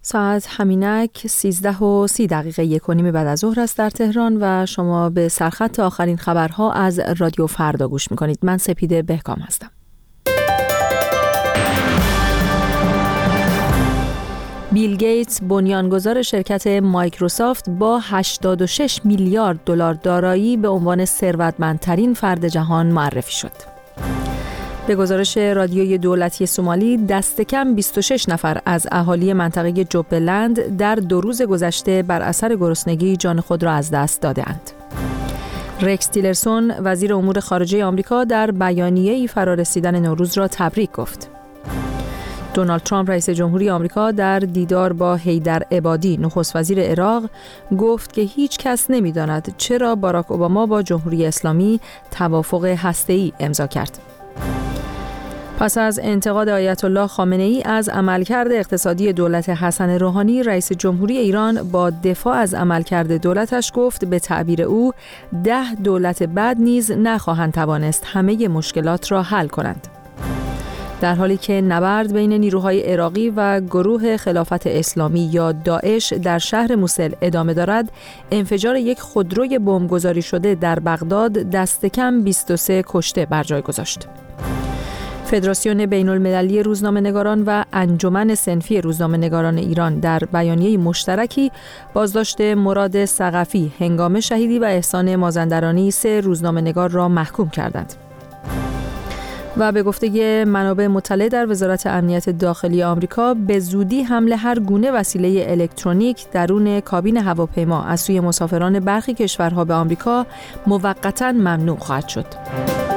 ساعت همینک 13:30 1:30 بعد از ظهر است در تهران و شما به سرخط آخرین خبرها از رادیو فردا گوش میکنید. من سپیده بهکام هستم. بیل گیتس بنیانگذار شرکت مایکروسافت با 86 میلیارد دلار دارایی به عنوان ثروتمندترین فرد جهان معرفی شد. به گزارش رادیوی دولتی سومالی دست کم 26 نفر از اهالی منطقه جوبلند در 2 روز گذشته بر اثر گرسنگی جان خود را از دست دادند. رکس تیلرسون وزیر امور خارجه آمریکا در بیانیه‌ای فرارسیدن نوروز را تبریک گفت. دونالد ترامپ رئیس جمهوری آمریکا در دیدار با حیدر عبادی نخست وزیر عراق گفت که هیچ کس نمی‌داند چرا باراک اوباما با جمهوری اسلامی توافق هسته‌ای امضا کرد. پس از انتقاد آیت الله خامنه‌ای از عملکرد اقتصادی دولت حسن روحانی، رئیس جمهوری ایران با دفاع از عملکرد دولتش گفت به تعبیر او 10 دولت بعد نیز نخواهند توانست همه مشکلات را حل کنند. در حالی که نبرد بین نیروهای عراقی و گروه خلافت اسلامی یا داعش در شهر موسل ادامه دارد، انفجار یک خودروی بمبگذاری شده در بغداد دست کم 23 کشته بر جای گذاشت. فدراسیون بین‌المللی روزنامه‌نگاران و انجمن صنفی روزنامه‌نگاران ایران در بیانیه مشترکی بازداشت مراد ثقفی، هنگام شهیدی و احسان مازندرانی 3 روزنامه‌نگار را محکوم کردند. و به گفته منابع مطلع در وزارت امنیت داخلی آمریکا، به زودی حمل هر گونه وسیله الکترونیک درون کابین هواپیما از سوی مسافران برخی کشورها به آمریکا موقتاً ممنوع خواهد شد.